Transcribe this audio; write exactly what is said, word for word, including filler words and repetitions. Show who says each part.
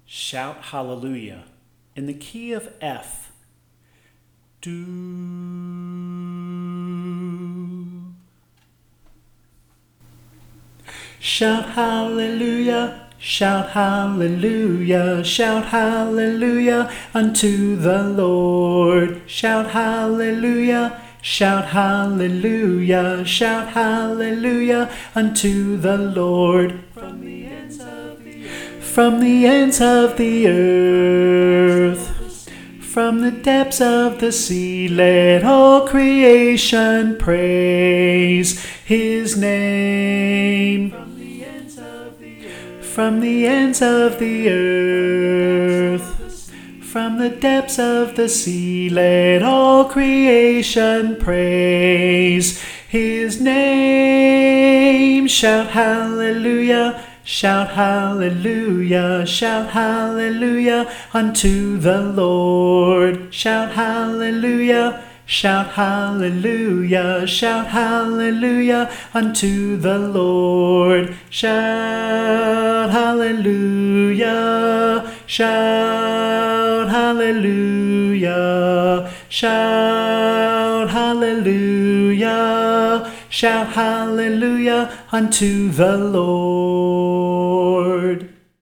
Speaker 1: Shout hallelujah in the key of F. Do. Shout hallelujah, shout hallelujah, shout hallelujah unto the Lord. Shout hallelujah, shout hallelujah, shout hallelujah unto the Lord. From the ends of the earth, from the ends of the earth, from the depths of the sea, let all creation praise His name. From the ends of the earth, from the depths of the sea, let all creation praise His name. Shout hallelujah, shout hallelujah, shout hallelujah unto the Lord. Shout hallelujah, shout hallelujah, shout hallelujah unto the Lord. Shout hallelujah, shout hallelujah, shout hallelujah, shout hallelujah unto the Lord.